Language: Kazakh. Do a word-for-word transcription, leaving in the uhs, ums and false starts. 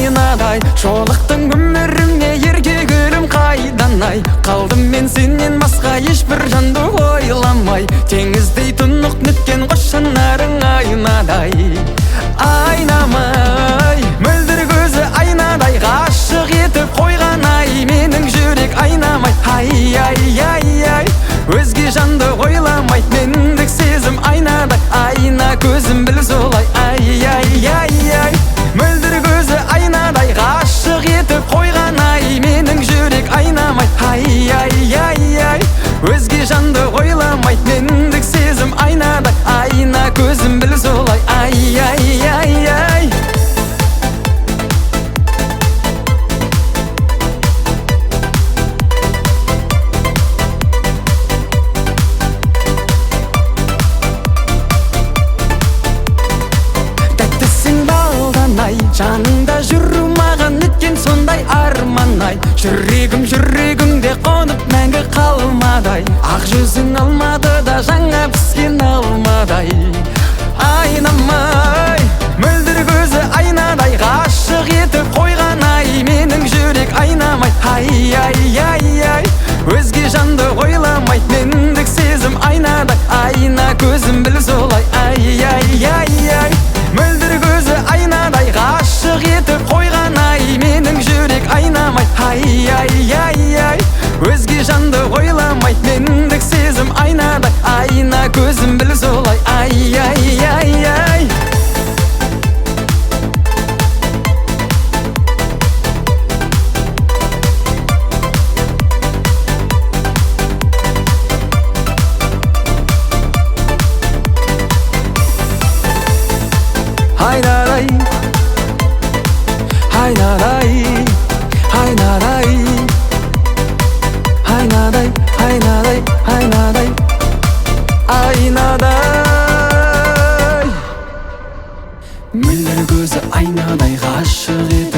айнадай. Жолықтың өмірімне еркегүлім қайдан ай. Қалдым мен сенен басқа ешбір жанды ойламай. Теңіздей тұнық нүткен қос жанарың айнадай. Айнамай, мөлдір көзі айнадай, ғашық етіп қойған ай, менің жүрек айнамай. Ай, ай, ай, ай, өзге жанды ойламай, мендік сезім айнадай. Айна көзім біл солай. Ай, ай, ай, ай, мөлдір көзі айнадай, ғашық етіп қойған ай, менің жүрек айнамай. Ай, ай, ай, ай, өзге жанды ойламай, мендік сезім айнадай. Айна көзім біл солай. Ай, ай, ай, ай. Тәттісің балдан ай, жаныңда жүру маған өткен сондай арман ай. Жүрегім жүрегіңде қонып мәңгі қалмадай. Ақ жүзің алматыда жаңа піскен алмадай. Айнамай, мөлдір көзі айнадай, ғашық етіп қойған ай, менің жүрек айнамай. Ай, ай, ай, ай, өзге жанды ойламай, мендік сезім айнадай. Айна көзім біл солай. Ай, ай, ай, ай, мөлдір көзі айнадай, ғашық етіп қойған ай, менің жүрек айнамай. Ай, ай, ай, ай, өзге жанды ойламай, мендік сезім айнадай. Айна көзім біл солай. Ай, ай, ай, ай. Айнадай, айнадай, айнадай, айнадай, айнадай, айнадай, айнадай. Мөлдір көзі айнадай, ғашық етіп